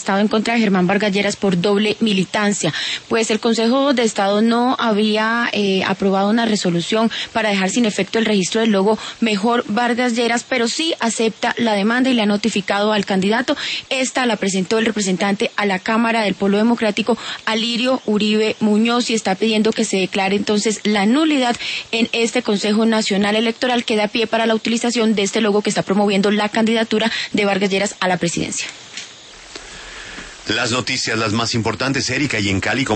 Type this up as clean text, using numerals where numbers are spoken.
Estado en contra de Germán Vargas Lleras por doble militancia. Pues el Consejo de Estado no había aprobado una resolución para dejar sin efecto el registro del logo Mejor Vargas Lleras, pero sí acepta la demanda y le ha notificado al candidato. Esta la presentó el representante a la Cámara del Polo Democrático, Alirio Uribe Muñoz, y está pidiendo que se declare entonces la nulidad en este Consejo Nacional Electoral que da pie para la utilización de este logo que está promoviendo la candidatura de Vargas Lleras a la presidencia. Las noticias, las más importantes, Erika, y en Cali.